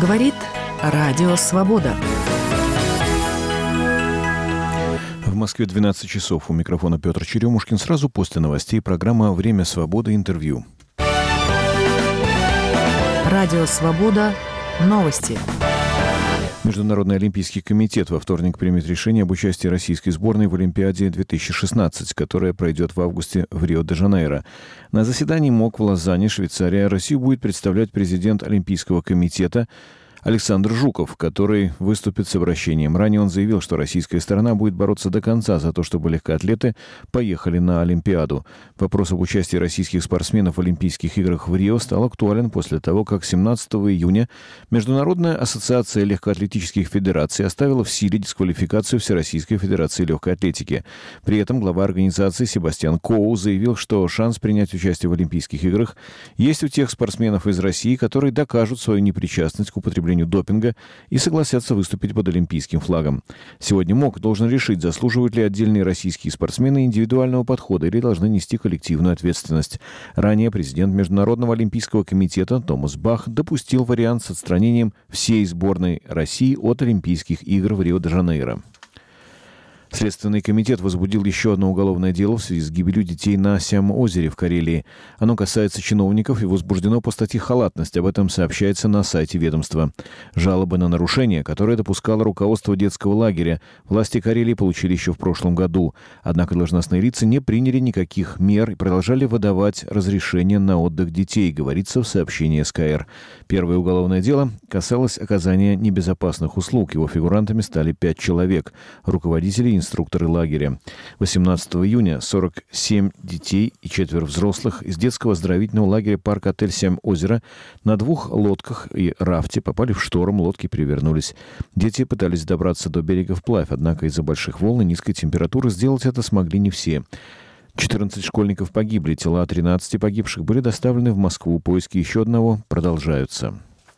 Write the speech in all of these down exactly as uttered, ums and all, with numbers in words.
Говорит Радио Свобода. В Москве двенадцать часов. У микрофона Петр Черемушкин. Сразу после новостей программа «Время свободы. Интервью». Радио Свобода. Новости. Международный олимпийский комитет во вторник примет решение об участии российской сборной в Олимпиаде две тысячи шестнадцать, которая пройдет в августе в Рио-де-Жанейро. На заседании МОК в Лозанне, Швейцария, Россию будет представлять президент Олимпийского комитета Александр Жуков, который выступит с обращением. Ранее он заявил, что российская сторона будет бороться до конца за то, чтобы легкоатлеты поехали на Олимпиаду. Вопрос об участии российских спортсменов в Олимпийских играх в Рио стал актуален после того, как семнадцатого июня Международная ассоциация легкоатлетических федераций оставила в силе дисквалификацию Всероссийской федерации легкой атлетики. При этом глава организации Себастьян Коу заявил, что шанс принять участие в Олимпийских играх есть у тех спортсменов из России, которые докажут свою непричастность к употреблению допинга и согласятся выступить под олимпийским флагом. Сегодня МОК должен решить, заслуживают ли отдельные российские спортсмены индивидуального подхода или должны нести коллективную ответственность. Ранее президент Международного олимпийского комитета Томас Бах допустил вариант с отстранением всей сборной России от Олимпийских игр в Рио-де-Жанейро. Следственный комитет возбудил еще одно уголовное дело в связи с гибелью детей на Сям-озере в Карелии. Оно касается чиновников и возбуждено по статье «Халатность». Об этом сообщается на сайте ведомства. Жалобы на нарушение, которое допускало руководство детского лагеря, власти Карелии получили еще в прошлом году. Однако должностные лица не приняли никаких мер и продолжали выдавать разрешение на отдых детей, говорится в сообщении СКР. Первое уголовное дело касалось оказания небезопасных услуг. Его фигурантами стали пять человек, руководители и инструкторы лагеря. восемнадцатого июня сорок семь детей и четверо взрослых из детского оздоровительного лагеря парк-отель «Сям-озеро» на двух лодках и рафте попали в шторм, лодки перевернулись. Дети пытались добраться до берега вплавь, однако из-за больших волн и низкой температуры сделать это смогли не все. четырнадцать школьников погибли, тела тринадцати погибших были доставлены в Москву. Поиски еще одного продолжаются.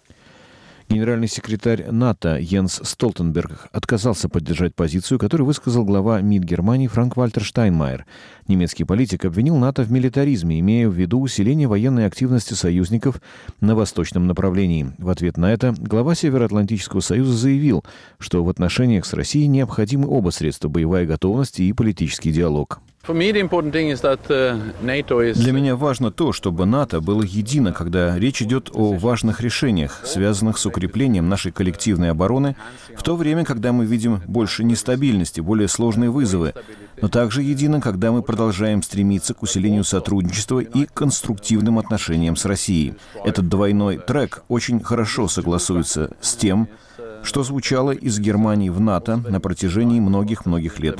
Генеральный секретарь НАТО Йенс Столтенберг отказался поддержать позицию, которую высказал глава МИД Германии Франк-Вальтер Штайнмайер. Немецкий политик обвинил НАТО в милитаризме, имея в виду усиление военной активности союзников на восточном направлении. В ответ на это глава Североатлантического союза заявил, что в отношениях с Россией необходимы оба средства – боевая готовность и политический диалог. Для меня важно то, чтобы НАТО было едино, когда речь идет о важных решениях, связанных с укреплением нашей коллективной обороны, в то время, когда мы видим больше нестабильности, более сложные вызовы, но также едино, когда мы продолжаем стремиться к усилению сотрудничества и конструктивным отношениям с Россией. Этот двойной трек очень хорошо согласуется с тем, что звучало из Германии в НАТО на протяжении многих-многих лет.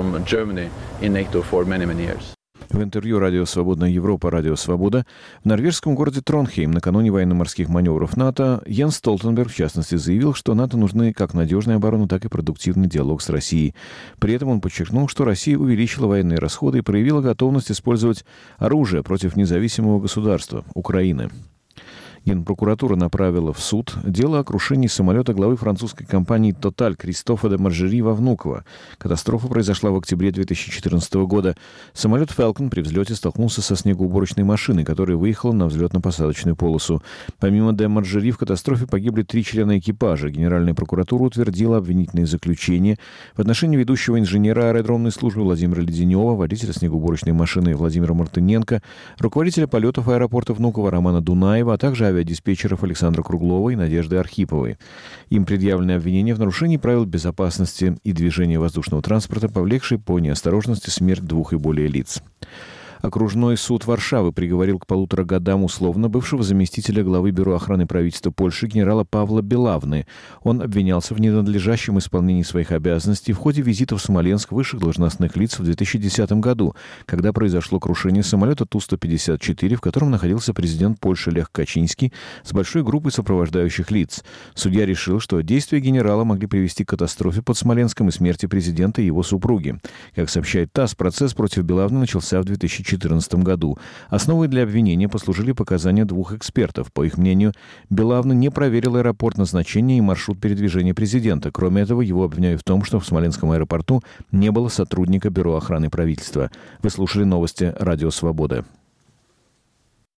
В интервью «Радио Свободная Европа», «Радио Свобода» в норвежском городе Тронхейм накануне военно-морских маневров НАТО Йенс Столтенберг, в частности, заявил, что НАТО нужны как надежная оборона, так и продуктивный диалог с Россией. При этом он подчеркнул, что Россия увеличила военные расходы и проявила готовность использовать оружие против независимого государства – Украины. Генпрокуратура направила в суд дело о крушении самолета главы французской компании «Тоталь» Кристофа де Маржери во Внуково. Катастрофа произошла в октябре две тысячи четырнадцатого года. Самолет «Фалкон» при взлете столкнулся со снегоуборочной машиной, которая выехала на взлетно-посадочную полосу. Помимо де Маржери в катастрофе погибли три члена экипажа. Генеральная прокуратура утвердила обвинительные заключения в отношении ведущего инженера аэродромной службы Владимира Леденева, водителя снегоуборочной машины Владимира Мартыненко, руководителя полетов аэропорта Внуково Романа Дунаева, а также авиадиспетчеров Александра Круглова и Надежды Архиповой. Им предъявлены обвинения в нарушении правил безопасности и движения воздушного транспорта, повлекшие по неосторожности смерть двух и более лиц. Окружной суд Варшавы приговорил к полутора годам условно бывшего заместителя главы Бюро охраны правительства Польши генерала Павла Белавны. Он обвинялся в ненадлежащем исполнении своих обязанностей в ходе визита в Смоленск высших должностных лиц в две тысячи десятом году, когда произошло крушение самолета Ту сто пятьдесят четыре, в котором находился президент Польши Лех Качинский с большой группой сопровождающих лиц. Судья решил, что действия генерала могли привести к катастрофе под Смоленском и смерти президента и его супруги. Как сообщает ТАСС, процесс против Белавны начался в две тысячи две тысячи четырнадцатом году. Основой для обвинения послужили показания двух экспертов. По их мнению, Белавна не проверил аэропорт назначения и маршрут передвижения президента. Кроме этого, его обвиняют в том, что в Смоленском аэропорту не было сотрудника Бюро охраны правительства. Вы слушали новости «Радио Свобода».